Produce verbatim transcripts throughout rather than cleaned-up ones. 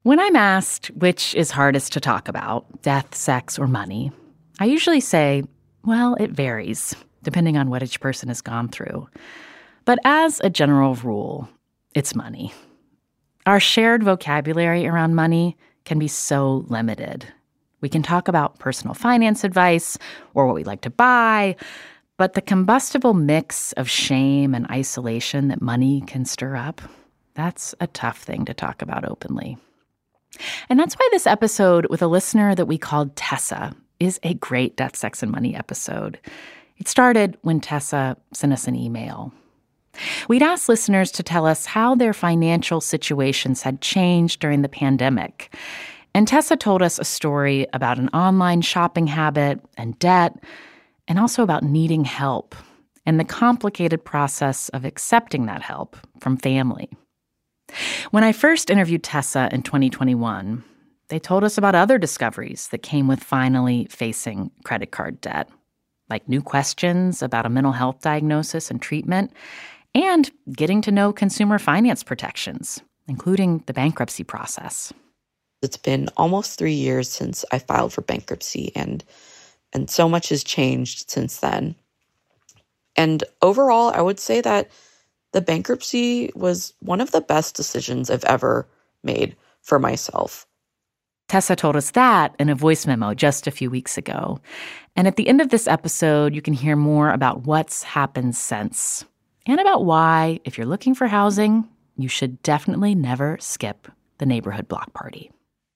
When I'm asked which is hardest to talk about, death, sex, or money, I usually say, well, it varies, depending on what each person has gone through. But as a general rule, it's money. Our shared vocabulary around money can be so limited. We can talk about personal finance advice or what we like to buy, but the combustible mix of shame and isolation that money can stir up, that's a tough thing to talk about openly. And that's why this episode with a listener that we called Tessa is a great Death, Sex, and Money episode. It started when Tessa sent us an email. We'd asked listeners to tell us how their financial situations had changed during the pandemic. And Tessa told us a story about an online shopping habit and debt, and also about needing help and the complicated process of accepting that help from family. When I first interviewed Tessa in twenty twenty-one, they told us about other discoveries that came with finally facing credit card debt, like new questions about a mental health diagnosis and treatment, and getting to know consumer finance protections, including the bankruptcy process. It's been almost three years since I filed for bankruptcy, and and so much has changed since then. And overall, I would say that the bankruptcy was one of the best decisions I've ever made for myself. Tessa told us that in a voice memo just a few weeks ago. And at the end of this episode, you can hear more about what's happened since, and about why, if you're looking for housing, you should definitely never skip the neighborhood block party.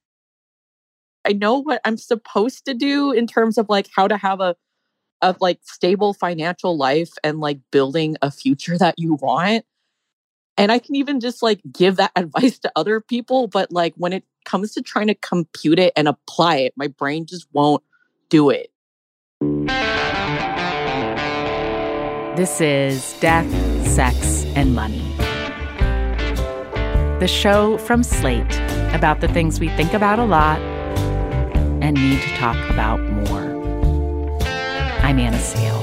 I know what I'm supposed to do in terms of like how to have a of like stable financial life and like building a future that you want. And I can even just like give that advice to other people. But like when it comes to trying to compute it and apply it, my brain just won't do it. This is Death, Sex, and Money, the show from Slate about the things we think about a lot and need to talk about more. I'm Anna Sale.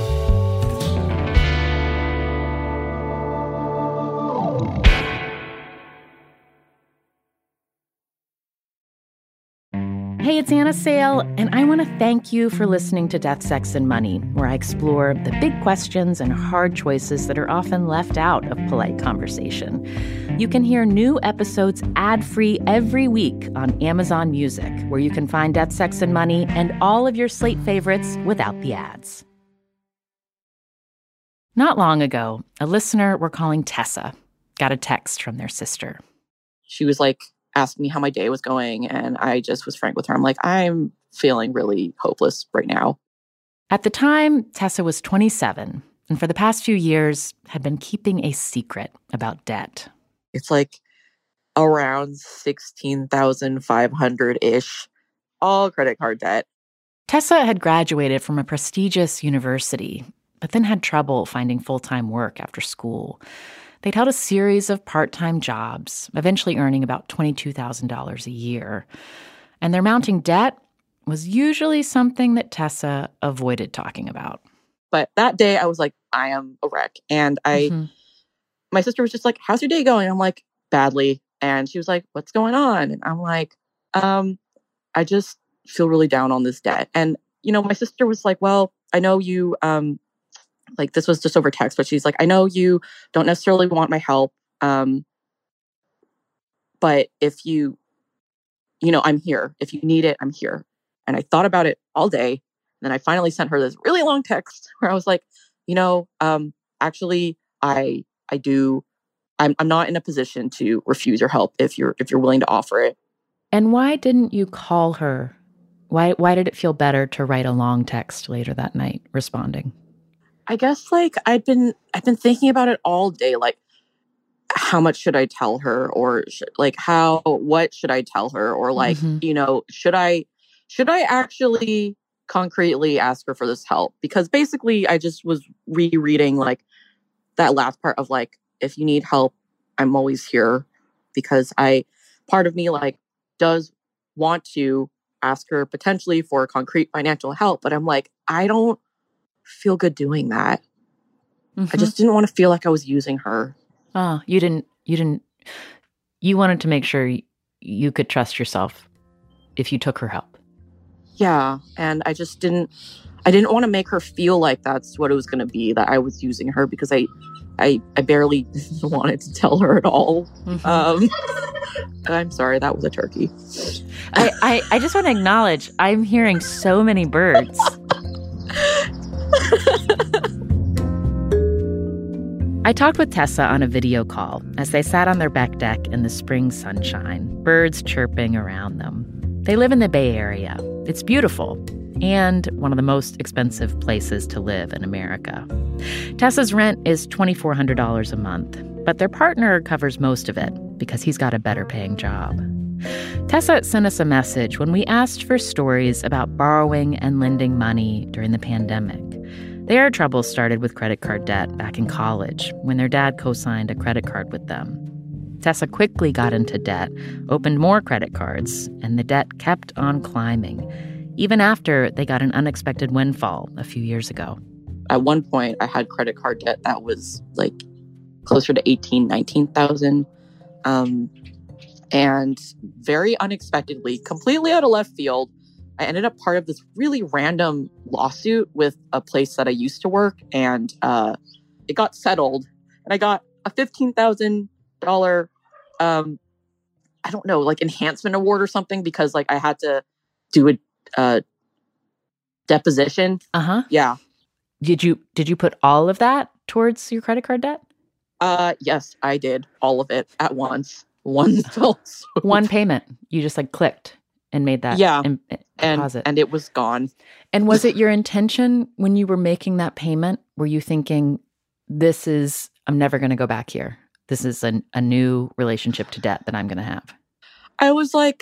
Hey, it's Anna Sale, and I want to thank you for listening to Death, Sex, and Money, where I explore the big questions and hard choices that are often left out of polite conversation. You can hear new episodes ad-free every week on Amazon Music, where you can find Death, Sex, and Money and all of your Slate favorites without the ads. Not long ago, a listener we're calling Tessa got a text from their sister. She was like, asked me how my day was going, and I just was frank with her. I'm like, I'm feeling really hopeless right now. At the time, Tessa was twenty-seven, and for the past few years had been keeping a secret about debt. It's like around sixteen thousand five hundred ish, all credit card debt. Tessa had graduated from a prestigious university, but then had trouble finding full-time work after school. They'd held a series of part-time jobs, eventually earning about twenty-two thousand dollars a year. And their mounting debt was usually something that Tessa avoided talking about. But that day, I was like, I am a wreck. And I, mm-hmm. my sister was just like, how's your day going? I'm like, badly. And she was like, what's going on? And I'm like, um, I just feel really down on this debt. And, you know, my sister was like, well, I know you... um. Like, this was just over text, but she's like, I know you don't necessarily want my help. Um, but if you, you know, I'm here. If you need it, I'm here. And I thought about it all day. And then I finally sent her this really long text where I was like, you know, um, actually, I, I do, I'm, I'm not in a position to refuse your help if you're, if you're willing to offer it. And why didn't you call her? Why, why did it feel better to write a long text later that night responding? I guess like I'd been I've been thinking about it all day. Like, how much should I tell her, or sh- like how what should I tell her, or like mm-hmm. you know should I should I actually concretely ask her for this help? Because basically I just was rereading like that last part of like, if you need help, I'm always here, because I part of me like does want to ask her potentially for concrete financial help, but I'm like, I don't feel good doing that. Mm-hmm. I just didn't want to feel like I was using her. Oh, you didn't, you didn't, you wanted to make sure you could trust yourself if you took her help. Yeah, and I just didn't I didn't want to make her feel like that's what it was going to be, that I was using her, because I I, I barely wanted to tell her at all. Mm-hmm. Um, I'm sorry, that was a turkey. I, I, I just want to acknowledge, I'm hearing so many birds. I talked with Tessa on a video call as they sat on their back deck in the spring sunshine, birds chirping around them. They live in the Bay Area. It's beautiful and one of the most expensive places to live in America. Tessa's rent is two thousand four hundred dollars a month, but their partner covers most of it because he's got a better paying job. Tessa sent us a message when we asked for stories about borrowing and lending money during the pandemic. Their troubles started with credit card debt back in college when their dad co-signed a credit card with them. Tessa quickly got into debt, opened more credit cards, and the debt kept on climbing, even after they got an unexpected windfall a few years ago. At one point, I had credit card debt that was like closer to eighteen, nineteen thousand. Um, and very unexpectedly, completely out of left field, I ended up part of this really random lawsuit with a place that I used to work, and uh, it got settled, and I got a fifteen thousand dollars, um, I don't know, like enhancement award or something, because like I had to do a uh, deposition. Uh-huh. Yeah. Did you did you put all of that towards your credit card debt? Uh, yes, I did. All of it at once. One fell swoop. One payment. You just like clicked and made that yeah. Im- deposit. And, and it was gone. And was it your intention when you were making that payment? Were you thinking, this is, I'm never going to go back here. This is a, a new relationship to debt that I'm going to have? I was like,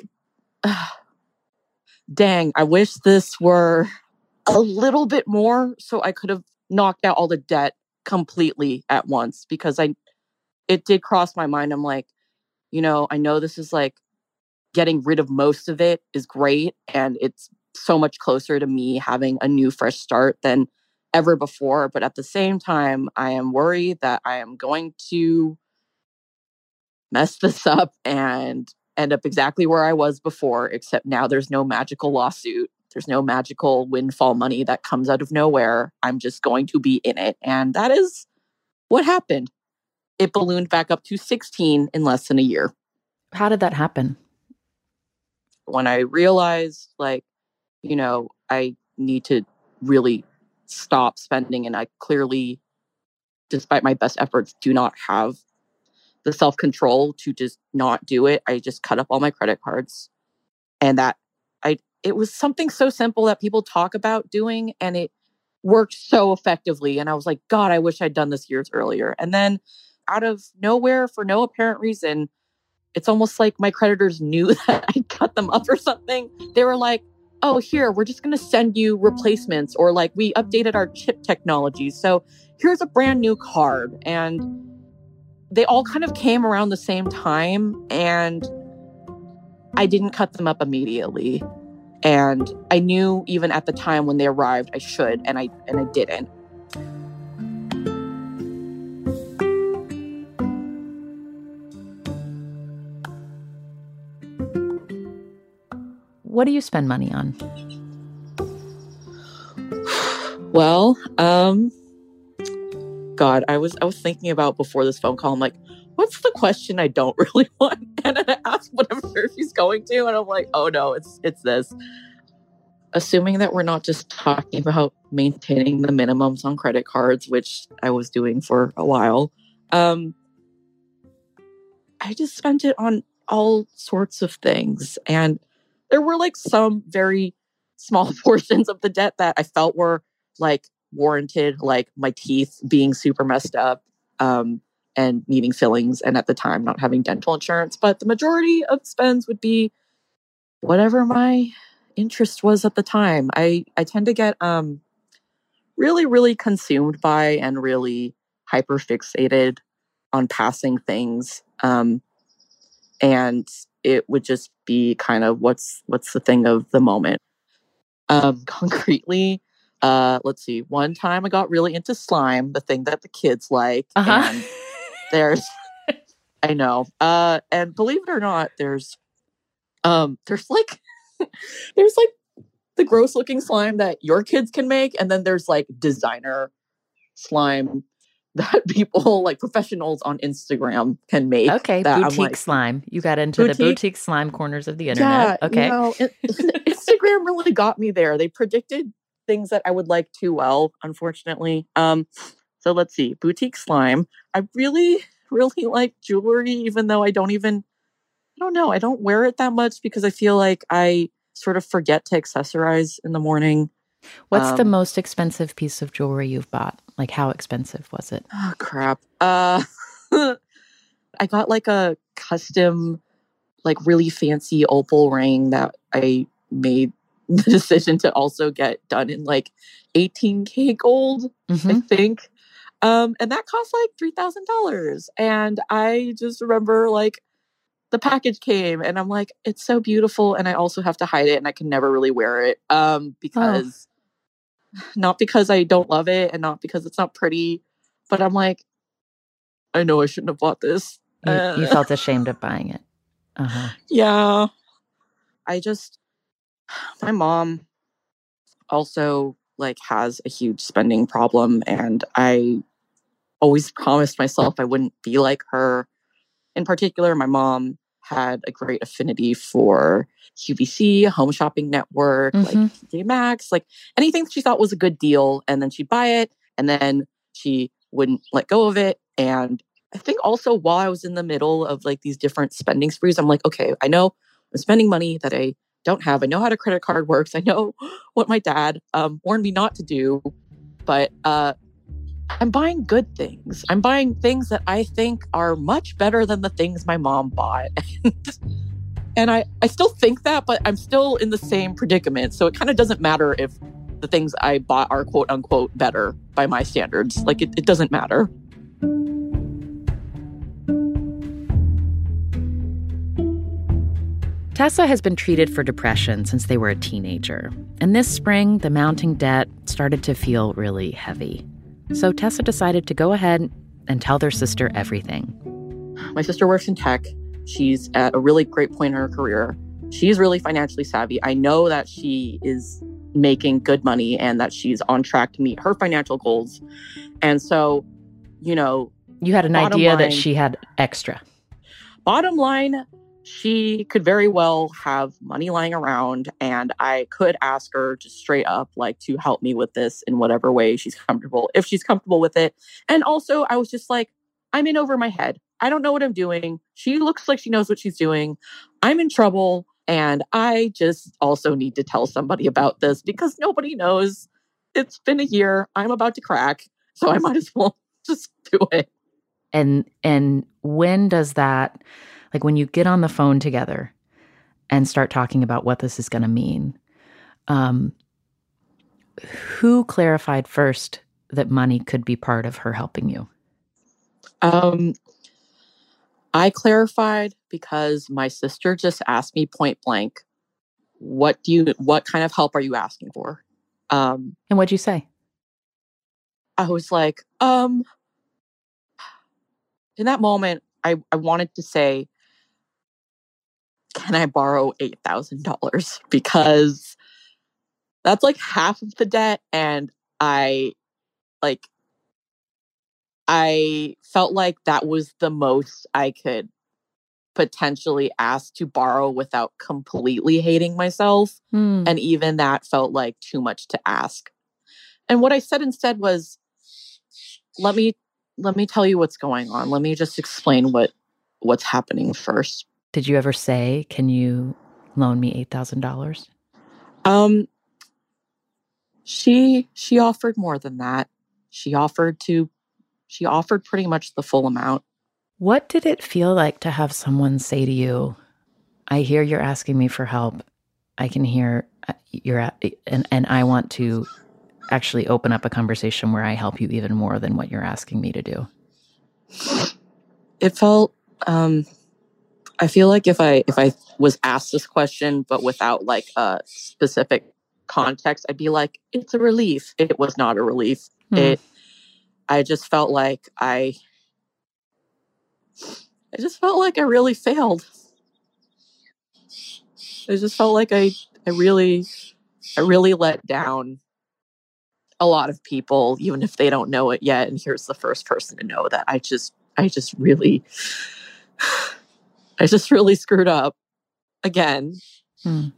dang, I wish this were a little bit more so I could have knocked out all the debt completely at once, because I, it did cross my mind. I'm like, you know, I know this is like getting rid of most of it is great, and it's so much closer to me having a new fresh start than ever before. But at the same time, I am worried that I am going to mess this up and end up exactly where I was before, except now there's no magical lawsuit. There's no magical windfall money that comes out of nowhere. I'm just going to be in it. And that is what happened. It ballooned back up to sixteen in less than a year. How did that happen? When I realized, like, you know, I need to really stop spending, and I clearly, despite my best efforts, do not have the self-control to just not do it. I just cut up all my credit cards. And that I it was something so simple that people talk about doing, and it worked so effectively. And I was like, God, I wish I'd done this years earlier. And then out of nowhere, for no apparent reason, it's almost like my creditors knew that I cut them up or something. They were like, oh, here, we're just going to send you replacements, or like we updated our chip technology, so here's a brand new card. And they all kind of came around the same time, and I didn't cut them up immediately. And I knew even at the time when they arrived, I should, and I and I didn't. What do you spend money on? Well, um, God, I was I was thinking about before this phone call. I'm like, what's the question I don't really want? And I asked whatever she's going to, and I'm like, oh no, it's it's this. Assuming that we're not just talking about maintaining the minimums on credit cards, which I was doing for a while. Um, I just spent it on all sorts of things, and there were like some very small portions of the debt that I felt were like warranted, like my teeth being super messed up, um, and needing fillings, and at the time not having dental insurance. But the majority of spends would be whatever my interest was at the time. I, I tend to get um, really, really consumed by and really hyper fixated on passing things. Um, and it would just be kind of what's what's the thing of the moment. Um, concretely, uh, let's see. One time I got really into slime, the thing that the kids like. Uh-huh. And there's, I know. Uh, and believe it or not, there's Um, there's like, there's like the gross looking slime that your kids can make. And then there's like designer slime that people like professionals on Instagram can make. Okay, that boutique I'm like, slime. You got into boutique, the boutique slime corners of the internet. Yeah, okay. You know, it, Instagram really got me there. They predicted things that I would like too well, unfortunately. Um, so let's see, boutique slime. I really, really like jewelry, even though I don't even, I don't know, I don't wear it that much because I feel like I sort of forget to accessorize in the morning. What's um, the most expensive piece of jewelry you've bought? Like, how expensive was it? Oh, crap. Uh, I got like a custom, like really fancy opal ring that I made the decision to also get done in like eighteen K gold, mm-hmm. I think. Um, and that cost like three thousand dollars. And I just remember like the package came and I'm like, it's so beautiful. And I also have to hide it and I can never really wear it. Um, because oh. Not because I don't love it and not because it's not pretty, but I'm like, I know I shouldn't have bought this. You, uh, you felt ashamed of buying it. Uh-huh. Yeah. I just, my mom also like has a huge spending problem, and I always promised myself I wouldn't be like her. In particular, my mom had a great affinity for Q V C, Home Shopping Network, mm-hmm. like T J Maxx, like anything she thought was a good deal, and then she'd buy it, and then she wouldn't let go of it. And I think also while I was in the middle of like these different spending sprees, I'm like, okay, I know I'm spending money that I don't have. I know how a credit card works. I know what my dad um, warned me not to do, but uh, I'm buying good things. I'm buying things that I think are much better than the things my mom bought. And I, I still think that, but I'm still in the same predicament. So it kind of doesn't matter if the things I bought are quote unquote better by my standards. Like it, it doesn't matter. Tessa has been treated for depression since they were a teenager. And this spring, the mounting debt started to feel really heavy. So Tessa decided to go ahead and tell their sister everything. My sister works in tech. She's at a really great point in her career. She's really financially savvy. I know that she is making good money and that she's on track to meet her financial goals. And so, you know... You had an idea line, that she had extra. Bottom line, she could very well have money lying around, and I could ask her just straight up, like, to help me with this in whatever way she's comfortable, if she's comfortable with it. And also, I was just like, I'm in over my head. I don't know what I'm doing. She looks like she knows what she's doing. I'm in trouble, and I just also need to tell somebody about this because nobody knows. It's been a year. I'm about to crack, so I might as well just do it. And and when does that... Like when you get on the phone together and start talking about what this is going to mean, um, who clarified first that money could be part of her helping you? Um, I clarified because my sister just asked me point blank, "What do you? What kind of help are you asking for?" Um, and what'd you say? I was like, um, in that moment, I, I wanted to say, can I borrow eight thousand dollars? Because that's like half of the debt. And I like, I felt like that was the most I could potentially ask to borrow without completely hating myself. Hmm. And even that felt like too much to ask. And what I said instead was, let me, let me tell you what's going on. Let me just explain what, what's happening first. Did you ever say, can you loan me eight thousand dollars? Um, she, she offered more than that. She offered to, she offered pretty much the full amount. What did it feel like to have someone say to you, I hear you're asking me for help. I can hear you're at, and, and I want to actually open up a conversation where I help you even more than what you're asking me to do? It felt, um, I feel like if I if I was asked this question, but without like a specific context, I'd be like, it's a relief. It was not a relief. Hmm. It, I just felt like I, I just felt like I really failed. I just felt like I, I really, I really let down a lot of people, even if they don't know it yet. And here's the first person to know that I just, I just really, I just really screwed up again. Hmm.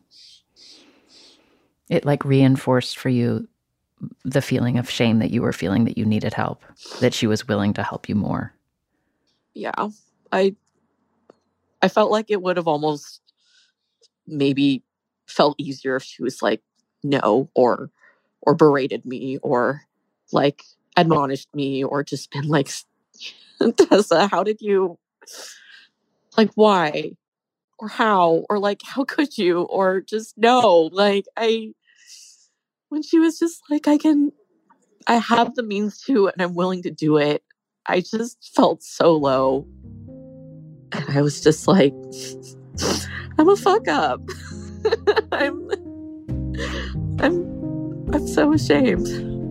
It like reinforced for you the feeling of shame that you were feeling, that you needed help, that she was willing to help you more. Yeah. I, I felt like it would have almost maybe felt easier if she was like, no, or, or berated me, or like admonished me, or just been like, Tessa, how did you, like, why, or how, or like, how could you, or just no, like, I, when she was just like, I can, I have the means to, and I'm willing to do it, I just felt so low. And I was just like, I'm a fuck up. I'm, I'm, I'm so ashamed.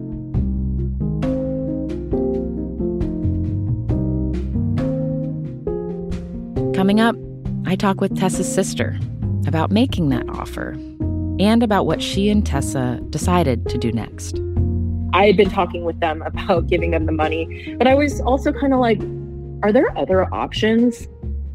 Coming up, I talk with Tessa's sister about making that offer and about what she and Tessa decided to do next. I had been talking with them about giving them the money, but I was also kind of like, are there other options?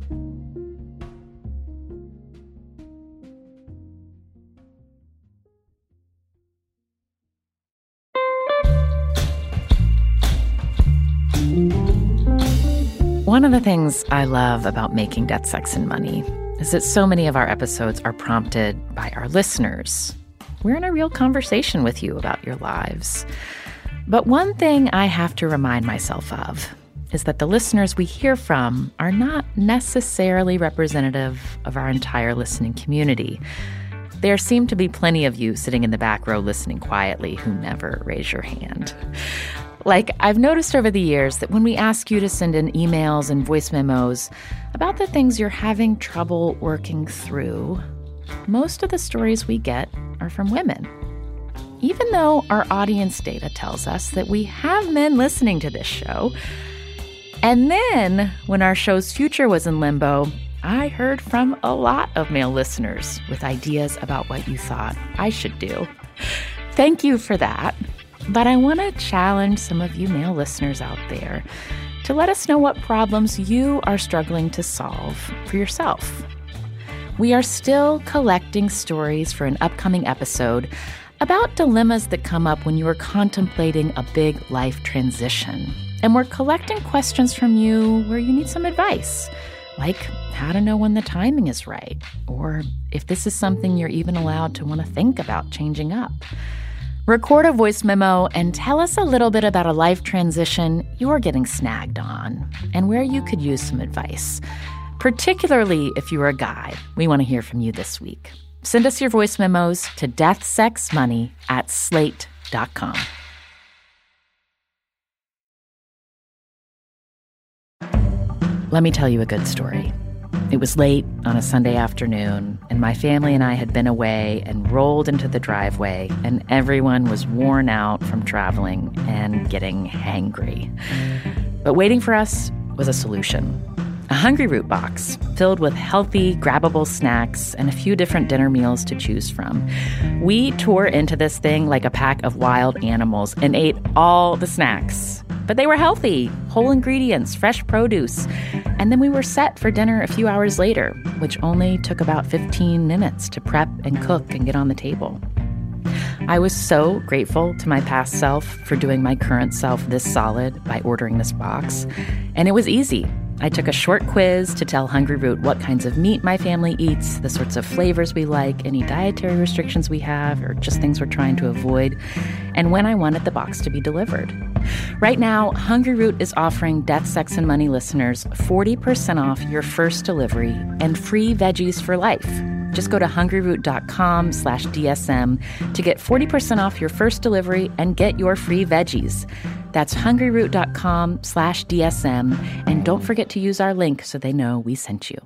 One of the things I love about making Death, Sex, and Money is that so many of our episodes are prompted by our listeners. We're in a real conversation with you about your lives. But one thing I have to remind myself of is that the listeners we hear from are not necessarily representative of our entire listening community. There seem to be plenty of you sitting in the back row listening quietly who never raise your hand. Like, I've noticed over the years that when we ask you to send in emails and voice memos about the things you're having trouble working through, most of the stories we get are from women. Even though our audience data tells us that we have men listening to this show. And then, when our show's future was in limbo, I heard from a lot of male listeners with ideas about what you thought I should do. Thank you for that. But I want to challenge some of you male listeners out there to let us know what problems you are struggling to solve for yourself. We are still collecting stories for an upcoming episode about dilemmas that come up when you are contemplating a big life transition. And we're collecting questions from you where you need some advice, like how to know when the timing is right, or if this is something you're even allowed to want to think about changing up. Record a voice memo and tell us a little bit about a life transition you're getting snagged on and where you could use some advice. Particularly if you're a guy, we want to hear from you this week. Send us your voice memos to deathsexmoney at slate dot com. Let me tell you a good story. It was late on a Sunday afternoon, and my family and I had been away and rolled into the driveway, and everyone was worn out from traveling and getting hangry. But waiting for us was a solution. A Hungryroot box filled with healthy, grabbable snacks and a few different dinner meals to choose from. We tore into this thing like a pack of wild animals and ate all the snacks. But they were healthy, whole ingredients, fresh produce. And then we were set for dinner a few hours later, which only took about fifteen minutes to prep and cook and get on the table. I was so grateful to my past self for doing my current self this solid by ordering this box. And it was easy. I took a short quiz to tell Hungryroot what kinds of meat my family eats, the sorts of flavors we like, any dietary restrictions we have, or just things we're trying to avoid, and when I wanted the box to be delivered. Right now, Hungryroot is offering Death, Sex, and Money listeners forty percent off your first delivery and free veggies for life. Just go to hungryroot.com slash DSM to get forty percent off your first delivery and get your free veggies. That's hungryroot.com slash DSM. And don't forget to use our link so they know we sent you.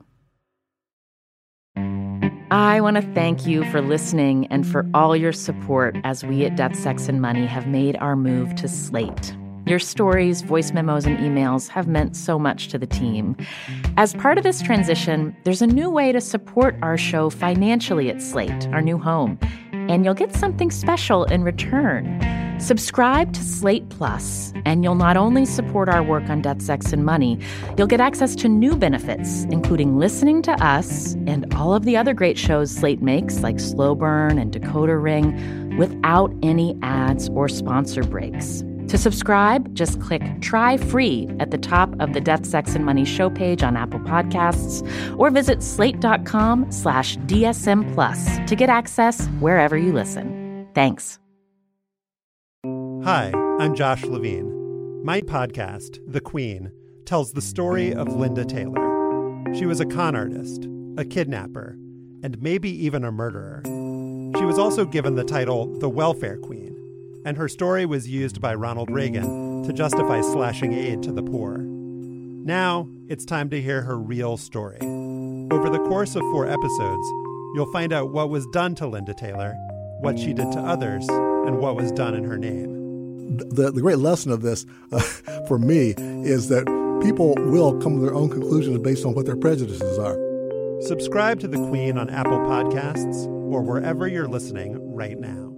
I want to thank you for listening and for all your support as we at Death, Sex, and Money have made our move to Slate. Your stories, voice memos, and emails have meant so much to the team. As part of this transition, there's a new way to support our show financially at Slate, our new home, and you'll get something special in return. Subscribe to Slate Plus, and you'll not only support our work on Death, Sex, and Money, you'll get access to new benefits, including listening to us and all of the other great shows Slate makes, like Slow Burn and Decoder Ring, without any ads or sponsor breaks. To subscribe, just click Try Free at the top of the Death, Sex, and Money show page on Apple Podcasts, or visit slate.com slash DSM Plus to get access wherever you listen. Thanks. Hi, I'm Josh Levine. My podcast, The Queen, tells the story of Linda Taylor. She was a con artist, a kidnapper, and maybe even a murderer. She was also given the title the Welfare Queen, and her story was used by Ronald Reagan to justify slashing aid to the poor. Now, it's time to hear her real story. Over the course of four episodes, you'll find out what was done to Linda Taylor, what she did to others, and what was done in her name. The, the great lesson of this, uh, for me, is that people will come to their own conclusions based on what their prejudices are. Subscribe to The Queen on Apple Podcasts or wherever you're listening right now.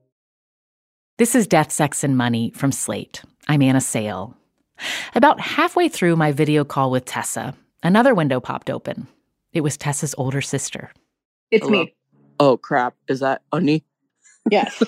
This is Death, Sex, and Money from Slate. I'm Anna Sale. About halfway through my video call with Tessa, another window popped open. It was Tessa's older sister. It's Hello? me. Oh, crap. Is that Unni? Yes.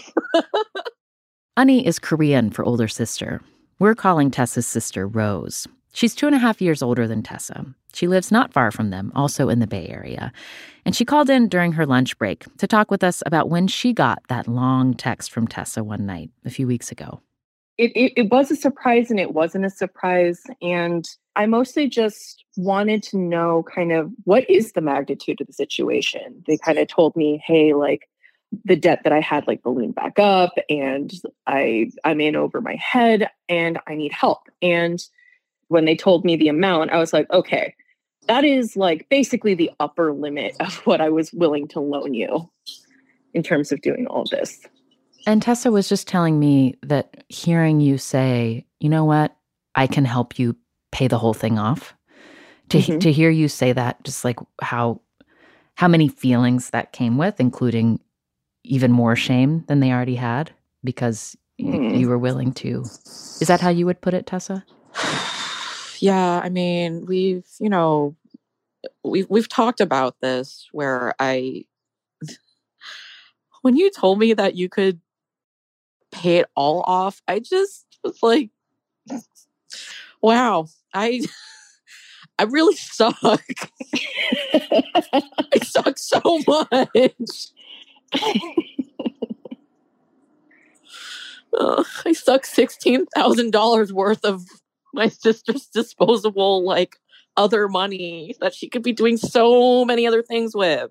Unni is Korean for older sister. We're calling Tessa's sister Rose. She's two and a half years older than Tessa. She lives not far from them, also in the Bay Area. And she called in during her lunch break to talk with us about when she got that long text from Tessa one night a few weeks ago. It, it, it was a surprise and it wasn't a surprise. And I mostly just wanted to know kind of what is the magnitude of the situation. They kind of told me, hey, like, the debt that I had like ballooned back up and I, I'm in over my head and I need help. And when they told me the amount, I was like, okay, that is like basically the upper limit of what I was willing to loan you in terms of doing all of this. And Tessa was just telling me that hearing you say, you know what, I can help you pay the whole thing off. To mm-hmm. to hear you say that, just like how how many feelings that came with, including even more shame than they already had because mm. you were willing to. Is that how you would put it, Tessa? Yeah, I mean, we've, you know, we've, we've talked about this where I, when you told me that you could pay it all off, I just was like, wow, I, I really suck. I suck so much. uh, I suck sixteen thousand dollars worth of my sister's disposable, like, other money that she could be doing so many other things with.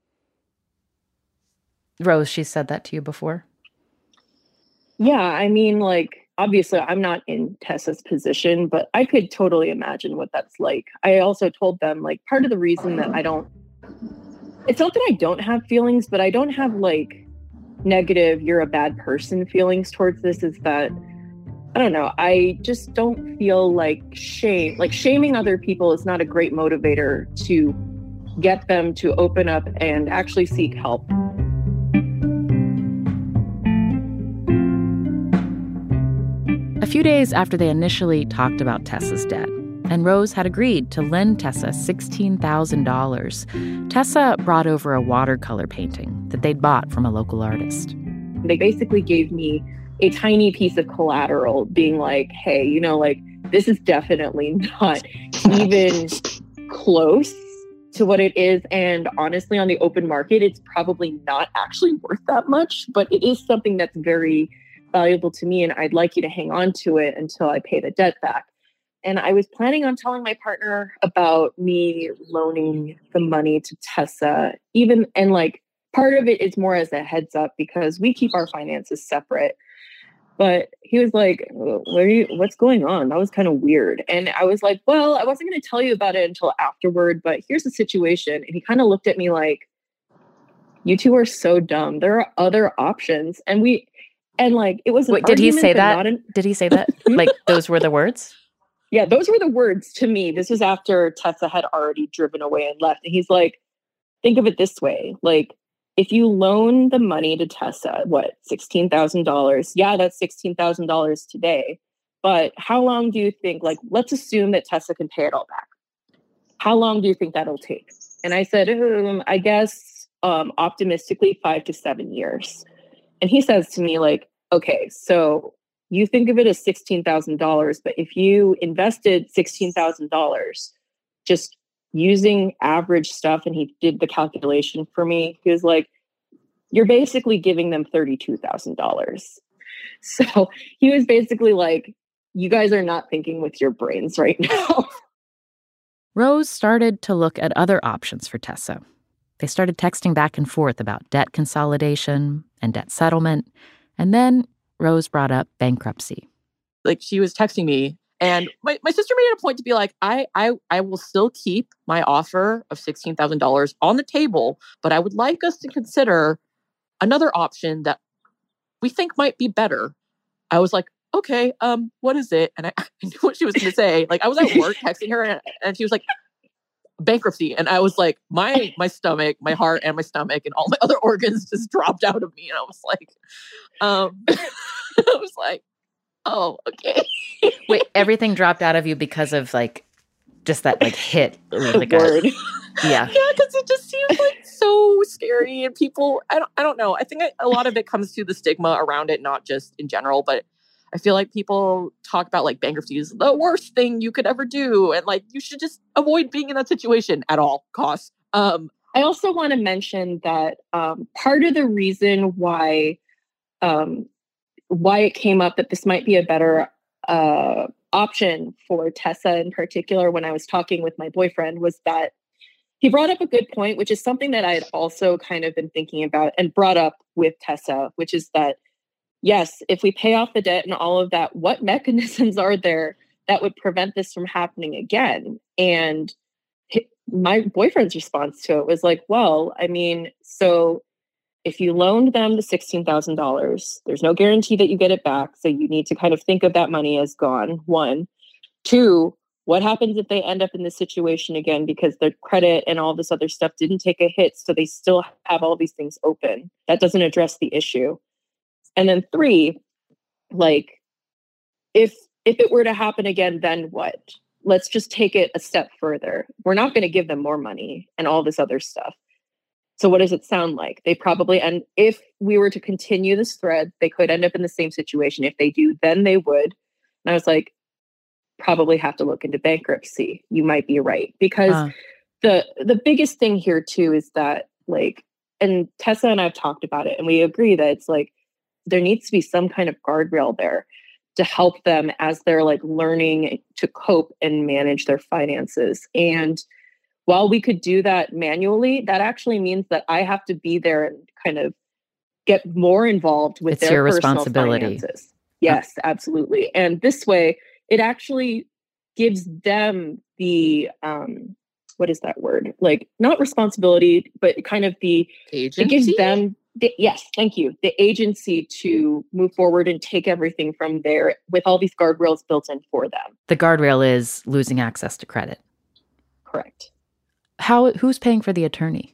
Rose, she said that to you before? Yeah, I mean, like, obviously I'm not in Tessa's position, but I could totally imagine what that's like. I also told them, like, part of the reason that I don't, it's not that I don't have feelings, but I don't have, like, negative, you're a bad person feelings towards this, is that, I don't know, I just don't feel like shame, like shaming other people is not a great motivator to get them to open up and actually seek help. A few days after they initially talked about Tessa's debt, and Rose had agreed to lend Tessa sixteen thousand dollars, Tessa brought over a watercolor painting that they'd bought from a local artist. They basically gave me a tiny piece of collateral being like, hey, you know, like, this is definitely not even close to what it is. And honestly, on the open market, it's probably not actually worth that much, but it is something that's very valuable to me. And I'd like you to hang on to it until I pay the debt back. And I was planning on telling my partner about me loaning the money to Tessa, even, and like, part of it is more as a heads up because we keep our finances separate. But he was like, what are you, what's going on? That was kind of weird. And I was like, well, I wasn't going to tell you about it until afterward, but here's the situation. And he kind of looked at me like, you two are so dumb. There are other options. And we, And like, it was an Wait, did he say that? An... Did he say that? Like, those were the words? Yeah, those were the words to me. This was after Tessa had already driven away and left. And he's like, think of it this way. Like, if you loan the money to Tessa, what, sixteen thousand dollars? Yeah, that's sixteen thousand dollars today. But how long do you think, like, let's assume that Tessa can pay it all back. How long do you think that'll take? And I said, um, I guess um, optimistically five to seven years. And he says to me, like, okay, so you think of it as sixteen thousand dollars, but if you invested sixteen thousand dollars just using average stuff, and he did the calculation for me, he was like, you're basically giving them thirty-two thousand dollars. So he was basically like, you guys are not thinking with your brains right now. Rose started to look at other options for Tessa. They started texting back and forth about debt consolidation and debt settlement. And then Rose brought up bankruptcy. Like, she was texting me, and my, my sister made it a point to be like, I I I will still keep my offer of sixteen thousand dollars on the table, but I would like us to consider another option that we think might be better. I was like, okay, um, what is it? And I, I knew what she was going to say. Like, I was at work texting her, and, and she was like, bankruptcy. And I was like, my my stomach, my heart, and my stomach, and all my other organs just dropped out of me. And I was like, um, I was like, oh, okay. Wait, everything dropped out of you because of like just that like hit, like word. A, yeah, yeah, because it just seems like so scary, and people, I don't, I don't know. I think I, a lot of it comes to the stigma around it, not just in general, but I feel like people talk about like bankruptcy is the worst thing you could ever do, and like you should just avoid being in that situation at all costs. Um, I also want to mention that um, part of the reason why um, why it came up that this might be a better uh, option for Tessa in particular, when I was talking with my boyfriend, was that he brought up a good point, which is something that I had also kind of been thinking about and brought up with Tessa, which is that, yes, if we pay off the debt and all of that, what mechanisms are there that would prevent this from happening again? And my boyfriend's response to it was like, well, I mean, so if you loaned them the sixteen thousand dollars, there's no guarantee that you get it back. So you need to kind of think of that money as gone, one. Two, what happens if they end up in this situation again because their credit and all this other stuff didn't take a hit, so they still have all these things open? That doesn't address the issue. And then three, like, if if it were to happen again, then what? Let's just take it a step further. We're not going to give them more money and all this other stuff. So what does it sound like? They probably, and if we were to continue this thread, they could end up in the same situation. If they do, then they would. And I was like, probably have to look into bankruptcy. You might be right. Because uh. the the biggest thing here too is that, like, and Tessa and I have talked about it, and we agree that it's like, there needs to be some kind of guardrail there to help them as they're like learning to cope and manage their finances. And while we could do that manually, that actually means that I have to be there and kind of get more involved with it's their your personal responsibility. Finances. Yes, oh. absolutely. And this way, it actually gives them the, um, what is that word? Like, not responsibility, but kind of the, agency? It gives them, the, yes, thank you, the agency to move forward and take everything from there with all these guardrails built in for them. The guardrail is losing access to credit. Correct. How? Who's paying for the attorney?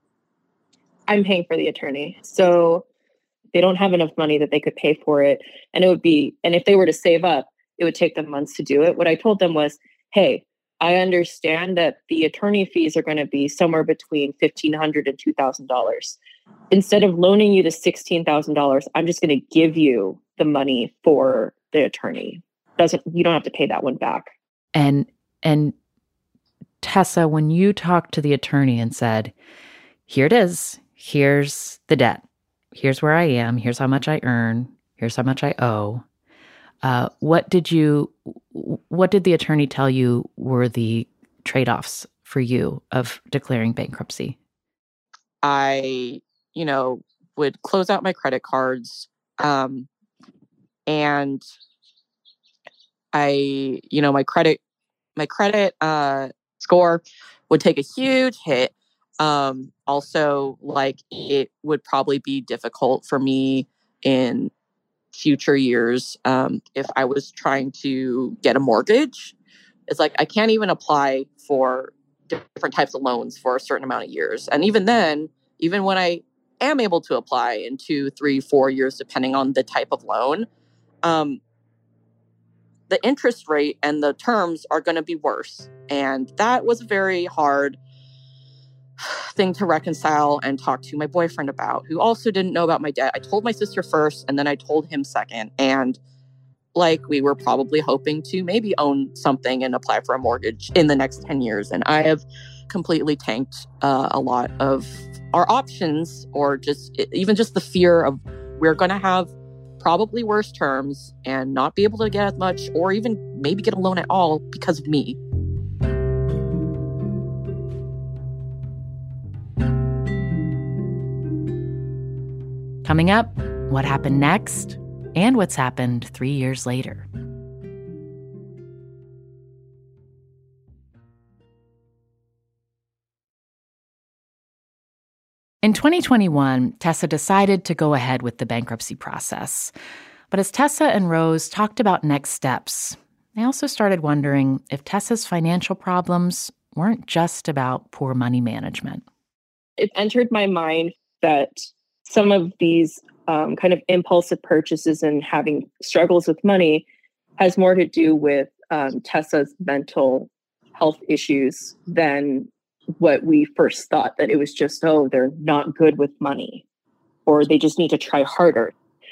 I'm paying for the attorney. So they don't have enough money that they could pay for it. And it would be, and if they were to save up, it would take them months to do it. What I told them was, hey, I understand that the attorney fees are going to be somewhere between fifteen hundred dollars and two thousand dollars. Instead of loaning you the sixteen thousand dollars, I'm just going to give you the money for the attorney. Doesn't, you don't have to pay that one back. And, and Tessa, when you talked to the attorney and said, here it is, here's the debt, here's where I am, here's how much I earn, here's how much I owe, uh, what did you, what did the attorney tell you were the trade-offs for you of declaring bankruptcy? I, you know, would close out my credit cards, um, and I, you know, my credit, my credit, uh, score would take a huge hit. Um, also, like, it would probably be difficult for me in future years, um, if I was trying to get a mortgage, it's like I can't even apply for different types of loans for a certain amount of years. And even then, even when I am able to apply in two, three, four years, depending on the type of loan, um, the interest rate and the terms are going to be worse. And that was a very hard thing to reconcile and talk to my boyfriend about, who also didn't know about my debt. I told my sister first, and then I told him second. And like, we were probably hoping to maybe own something and apply for a mortgage in the next ten years. And I have completely tanked uh, a lot of our options, or just even just the fear of we're going to have probably worse terms and not be able to get as much, or even maybe get a loan at all because of me. Coming up, what happened next and what's happened three years later. In twenty twenty-one, Tessa decided to go ahead with the bankruptcy process. But as Tessa and Rose talked about next steps, they also started wondering if Tessa's financial problems weren't just about poor money management. It entered my mind that some of these um, kind of impulsive purchases and having struggles with money has more to do with um, Tessa's mental health issues than what we first thought, that it was just, oh, they're not good with money, or they just need to try harder.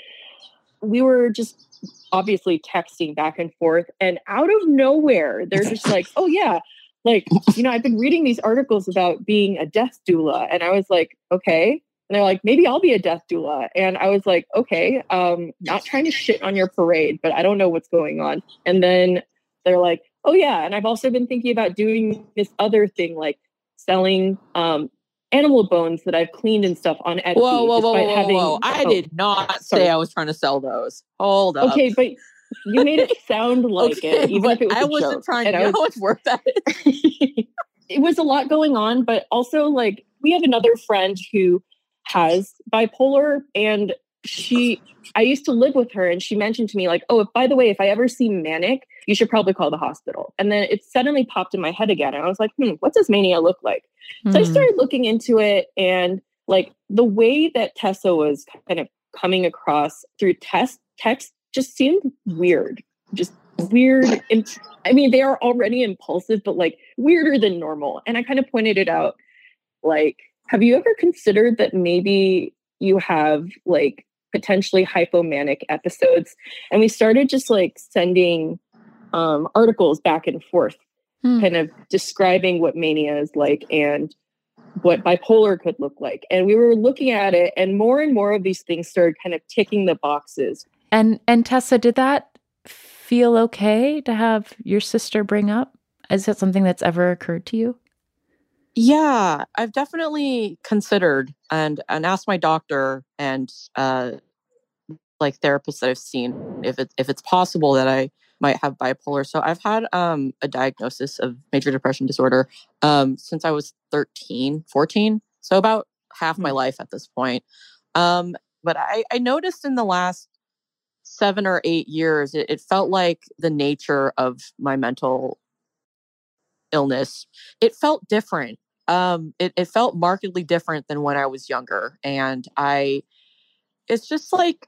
We were just obviously texting back and forth, and out of nowhere, they're just like, oh yeah, like, you know, I've been reading these articles about being a death doula. And I was like, okay. And they're like, maybe I'll be a death doula. And I was like, okay, um, not trying to shit on your parade, but I don't know what's going on. And then they're like, oh yeah. And I've also been thinking about doing this other thing, like selling um, animal bones that I've cleaned and stuff on Etsy. Whoa, whoa, whoa, whoa, having, whoa. I oh, did not sorry. say I was trying to sell those. Hold up. Okay, but you made it sound like okay, it, even if it was I a wasn't joke. trying to know how much work that is. It was a lot going on, but also, like, we have another friend who has bipolar, and she, I used to live with her, and she mentioned to me, like, oh, if, by the way, if I ever see manic, you should probably call the hospital. And then it suddenly popped in my head again. And I was like, hmm, what does mania look like? Mm-hmm. So I started looking into it, and like the way that Tessa was kind of coming across through test text just seemed weird, just weird. Imp- I mean, they are already impulsive, but like weirder than normal. And I kind of pointed it out, like, have you ever considered that maybe you have like potentially hypomanic episodes? And we started just like sending um, articles back and forth, hmm. kind of describing what mania is like and what bipolar could look like. And we were looking at it, and more and more of these things started kind of ticking the boxes. And and Tessa, did that feel okay to have your sister bring up? Is that something that's ever occurred to you? Yeah, I've definitely considered and and asked my doctor and uh, like therapists that I've seen if it if it's possible that I might have bipolar. So I've had um, a diagnosis of major depression disorder um, since I was thirteen, fourteen. So about half my life at this point. Um, but I, I noticed in the last seven or eight years, it, it felt like the nature of my mental illness, it felt different. Um, it, it felt markedly different than when I was younger. And I, it's just like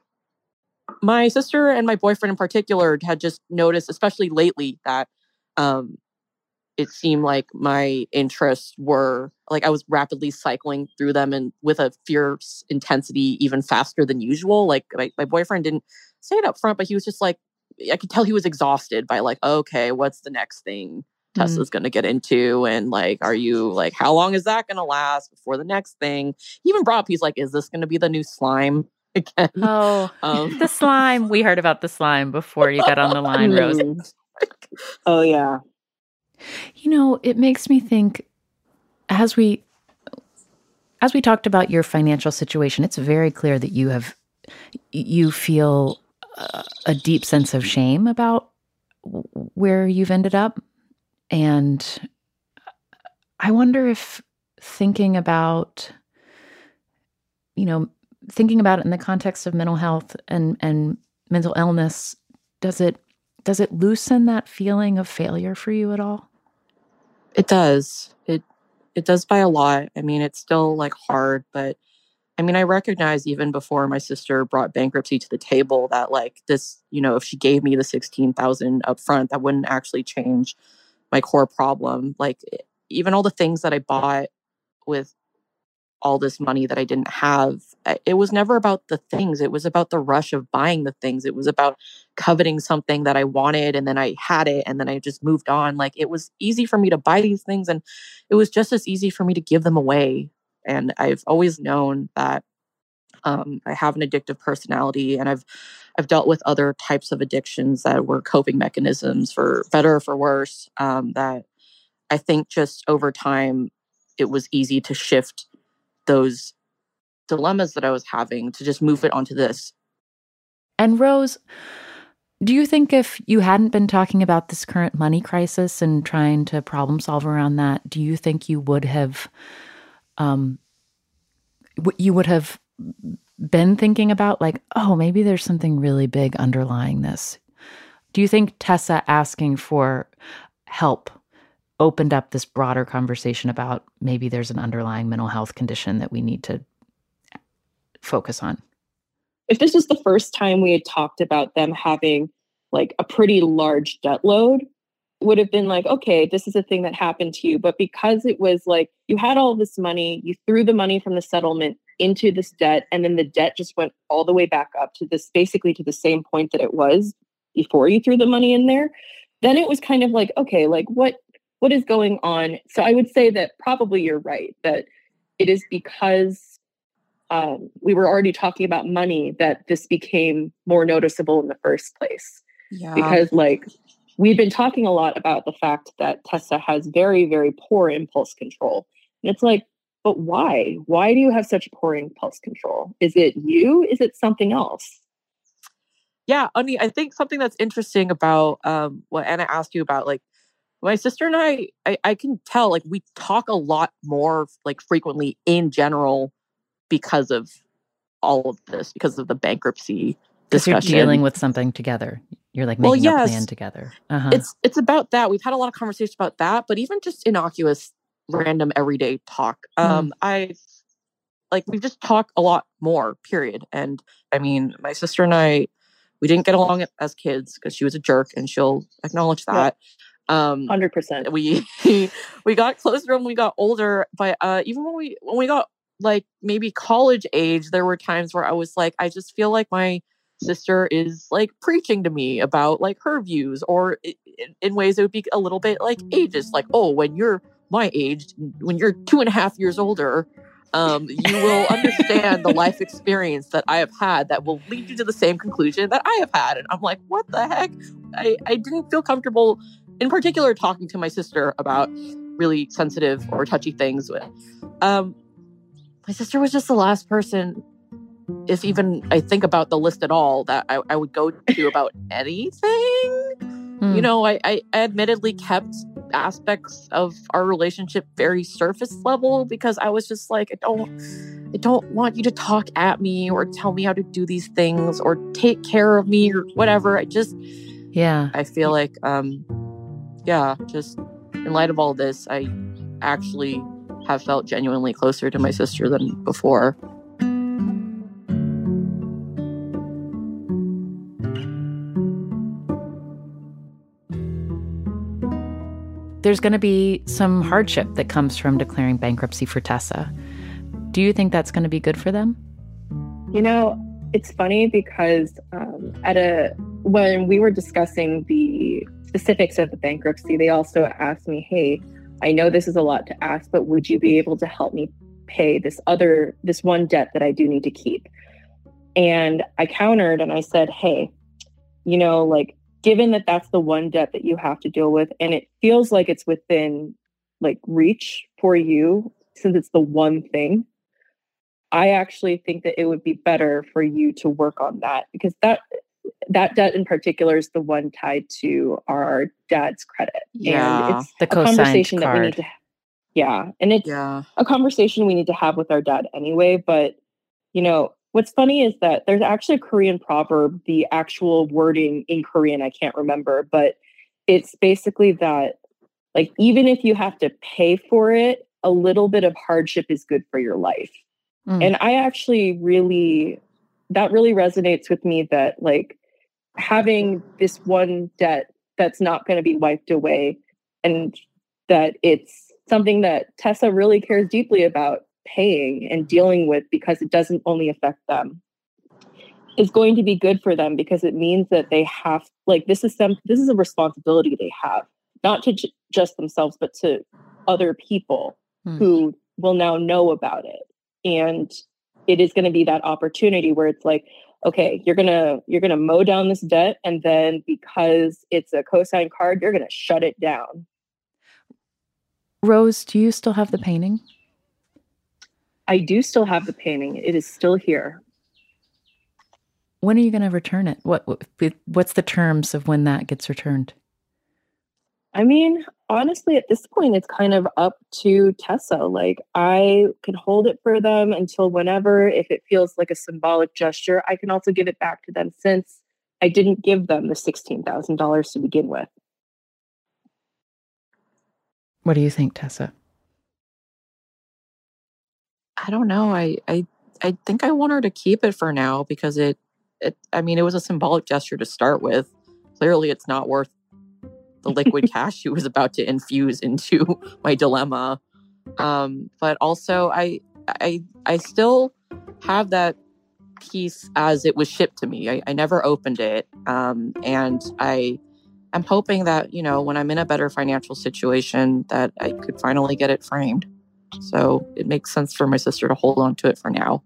my sister and my boyfriend in particular had just noticed, especially lately, that um, it seemed like my interests were like I was rapidly cycling through them and with a fierce intensity even faster than usual. Like my, my boyfriend didn't say it up front, but he was just like, I could tell he was exhausted by like, okay, what's the next thing Tessa's mm. going to get into? And like, are you like, how long is that going to last before the next thing? He even brought up, he's like, is this going to be the new slime again? Oh, um, the slime. We heard about the slime before you got on the line, Rose. Oh, yeah. You know, it makes me think, as we as we talked about your financial situation, it's very clear that you have you feel a, a deep sense of shame about where you've ended up. And I wonder if thinking about, you know, thinking about it in the context of mental health and, and mental illness, does it does it loosen that feeling of failure for you at all? It does. It it does by a lot. I mean, it's still like hard, but I mean, I recognize even before my sister brought bankruptcy to the table that like this, you know, if she gave me the sixteen thousand up front, that wouldn't actually change my core problem. Like even all the things that I bought with all this money that I didn't have, it was never about the things. It was about the rush of buying the things. It was about coveting something that I wanted and then I had it and then I just moved on. Like it was easy for me to buy these things and it was just as easy for me to give them away. And I've always known that um, I have an addictive personality, and I've I've dealt with other types of addictions that were coping mechanisms, for better or for worse. Um, that I think just over time, it was easy to shift those dilemmas that I was having to just move it onto this. And Rose, do you think if you hadn't been talking about this current money crisis and trying to problem solve around that, do you think you would have, um, you would have been thinking about like, oh, maybe there's something really big underlying this? Do you think Tessa asking for help opened up this broader conversation about maybe there's an underlying mental health condition that we need to focus on? If this was the first time we had talked about them having like a pretty large debt load, would have been like, okay, this is a thing that happened to you. But because it was like you had all this money, you threw the money from the settlement into this debt, and then the debt just went all the way back up to this, basically to the same point that it was before you threw the money in there, then it was kind of like, okay, like what what is going on? So I would say that probably you're right, that it is because um, we were already talking about money that this became more noticeable in the first place. Yeah. Because like we've been talking a lot about the fact that Tessa has very, very poor impulse control. And it's like, but why? Why do you have such poor impulse control? Is it you? Is it something else? Yeah, I mean, I think something that's interesting about um, what Anna asked you about, like, my sister and I, I, I can tell, like, we talk a lot more, like, frequently in general because of all of this, because of the bankruptcy discussion. Because you're dealing with something together. You're, like, making well, yes. a plan together. Uh-huh. It's It's about that. We've had a lot of conversations about that, but even just innocuous, random, everyday talk. Um, mm. I, like, we just talk a lot more, period. And, I mean, my sister and I, we didn't get along as kids because she was a jerk, and she'll acknowledge that. Yeah. Um, one hundred percent. We we got closer when we got older, but uh, even when we when we got like maybe college age, there were times where I was like, I just feel like my sister is like preaching to me about like her views, or in, in ways it would be a little bit like ageist, like, oh, when you're my age, when you're two and a half years older, Um, you will understand the life experience that I have had that will lead you to the same conclusion that I have had. And I'm like, what the heck? I, I didn't feel comfortable, in particular, talking to my sister about really sensitive or touchy things. With um, my sister was just the last person, if even I think about the list at all, that I, I would go to about anything. Mm. You know, I, I admittedly kept aspects of our relationship very surface level because I was just like, I don't, I don't want you to talk at me or tell me how to do these things or take care of me or whatever. I just, yeah, I feel like, um, yeah, just in light of all this, I actually have felt genuinely closer to my sister than before. There's going to be some hardship that comes from declaring bankruptcy for Tessa. Do you think that's going to be good for them? You know, it's funny because um, at a when we were discussing the specifics of the bankruptcy, they also asked me, hey, I know this is a lot to ask, but would you be able to help me pay this other, this one debt that I do need to keep? And I countered and I said, hey, you know, like, given that that's the one debt that you have to deal with, and it feels like it's within like reach for you, since it's the one thing, I actually think that it would be better for you to work on that, because that that debt in particular is the one tied to our dad's credit. Yeah, and it's the a conversation card. that we need to ha- yeah, and it's yeah. a conversation we need to have with our dad anyway. But you know, what's funny is that there's actually a Korean proverb, the actual wording in Korean, I can't remember, but it's basically that, like, even if you have to pay for it, a little bit of hardship is good for your life. Mm. And I actually really, that really resonates with me, that like having this one debt that's not going to be wiped away, and that it's something that Tessa really cares deeply about paying and dealing with, because it doesn't only affect them, is going to be good for them, because it means that they have, like, this is some, this is a responsibility they have, not to j- just themselves, but to other people hmm. who will now know about it. And it is going to be that opportunity where it's like, okay, you're going to, you're going to mow down this debt. And then because it's a cosign card, you're going to shut it down. Rose, do you still have the painting? I do still have the painting. It is still here. When are you going to return it? What What's the terms of when that gets returned? I mean, honestly, at this point, it's kind of up to Tessa. Like, I can hold it for them until whenever. If it feels like a symbolic gesture, I can also give it back to them, since I didn't give them the sixteen thousand dollars to begin with. What do you think, Tessa? I don't know. I, I I think I want her to keep it for now, because it, it I mean, it was a symbolic gesture to start with. Clearly, it's not worth the liquid cash she was about to infuse into my dilemma. Um, but also, I I I still have that piece as it was shipped to me. I, I never opened it, um, and I I'm hoping that, you know, when I'm in a better financial situation, that I could finally get it framed. So it makes sense for my sister to hold on to it for now.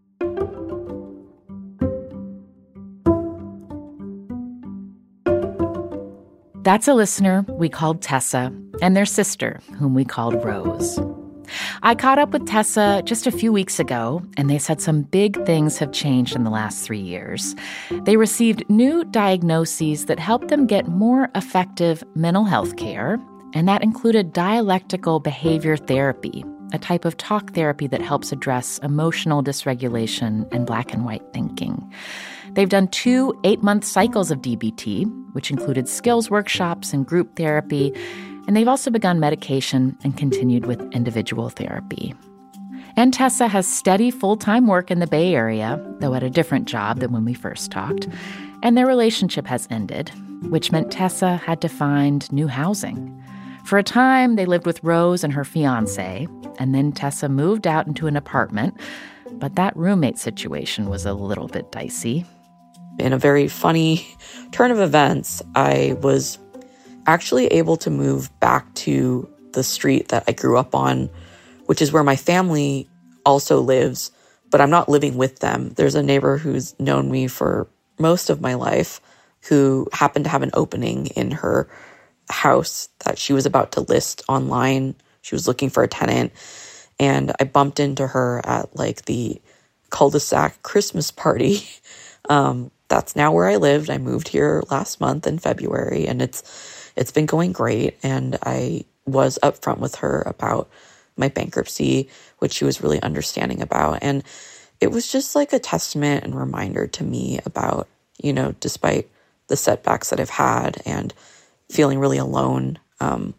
That's a listener we called Tessa, and their sister, whom we called Rose. I caught up with Tessa just a few weeks ago, and they said some big things have changed in the last three years. They received new diagnoses that helped them get more effective mental health care, and that included dialectical behavior therapy, a type of talk therapy that helps address emotional dysregulation and black and white thinking. They've done two eight-month cycles of D B T, which included skills workshops and group therapy, and they've also begun medication and continued with individual therapy. And Tessa has steady full-time work in the Bay Area, though at a different job than when we first talked, and their relationship has ended, which meant Tessa had to find new housing. For a time, they lived with Rose and her fiancé, and then Tessa moved out into an apartment, but that roommate situation was a little bit dicey. In a very funny turn of events, I was actually able to move back to the street that I grew up on, which is where my family also lives, but I'm not living with them. There's a neighbor who's known me for most of my life who happened to have an opening in her house that she was about to list online. She was looking for a tenant, and I bumped into her at like the cul-de-sac Christmas party. Um, that's now where I lived. I moved here last month in February, and it's it's been going great. And I was upfront with her about my bankruptcy, which she was really understanding about. And it was just like a testament and reminder to me about, you know, despite the setbacks that I've had and feeling really alone um,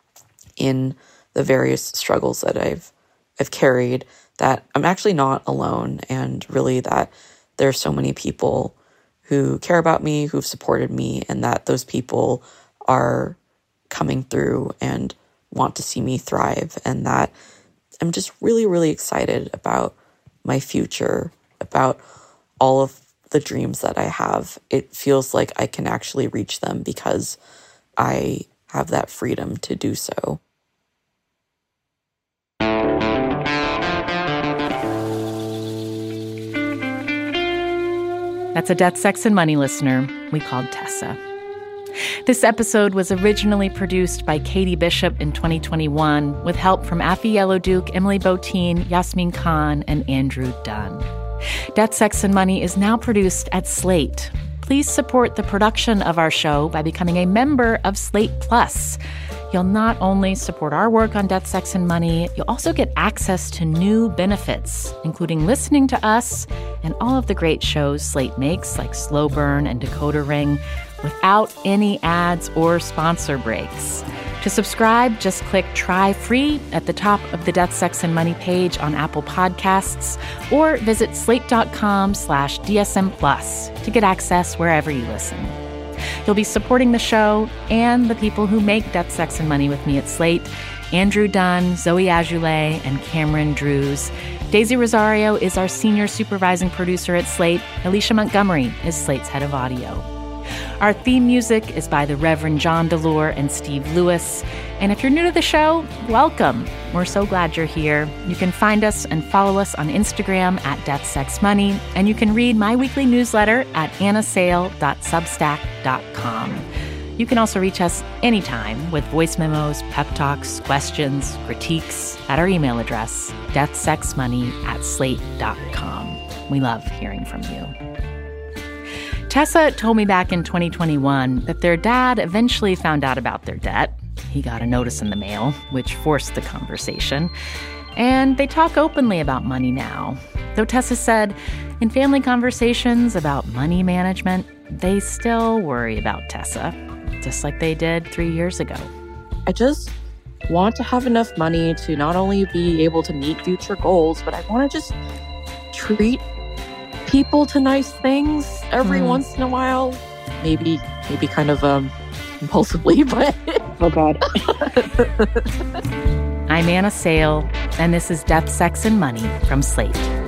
in the various struggles that I've I've carried, that I'm actually not alone, and really that there are so many people who care about me, who've supported me, and that those people are coming through and want to see me thrive, and that I'm just really, really excited about my future, about all of the dreams that I have. It feels like I can actually reach them because I have that freedom to do so. That's a Death, Sex, and Money listener we called Tessa. This episode was originally produced by Katie Bishop in twenty twenty-one with help from Afi Yellowduke, Emily Botein, Yasmin Khan, and Andrew Dunn. Death, Sex, and Money is now produced at Slate. Please support the production of our show by becoming a member of Slate Plus. You'll not only support our work on Death, Sex, and Money, you'll also get access to new benefits, including listening to us and all of the great shows Slate makes, like Slow Burn and Decoder Ring, without any ads or sponsor breaks. To subscribe, just click Try Free at the top of the Death, Sex, and Money page on Apple Podcasts, or visit slate.com slash DSM Plus to get access wherever you listen. You'll be supporting the show and the people who make Death, Sex, and Money with me at Slate: Andrew Dunn, Zoe Azoulay, and Cameron Drews. Daisy Rosario is our senior supervising producer at Slate. Alicia Montgomery is Slate's head of audio. Our theme music is by the Reverend John Delore and Steve Lewis. And if you're new to the show, welcome. We're so glad you're here. You can find us and follow us on Instagram at Death, Sex, Money. And you can read my weekly newsletter at anna sale dot substack dot com. You can also reach us anytime with voice memos, pep talks, questions, critiques at our email address, deathsexmoney at slate dot com. We love hearing from you. Tessa told me back in twenty twenty-one that their dad eventually found out about their debt. He got a notice in the mail, which forced the conversation. And they talk openly about money now. Though Tessa said, in family conversations about money management, they still worry about Tessa, just like they did three years ago. I just want to have enough money to not only be able to meet future goals, but I want to just treat people to nice things every mm. once in a while. Maybe, maybe kind of um, impulsively, but... Oh, God. I'm Anna Sale, and this is Death, Sex, and Money from Slate.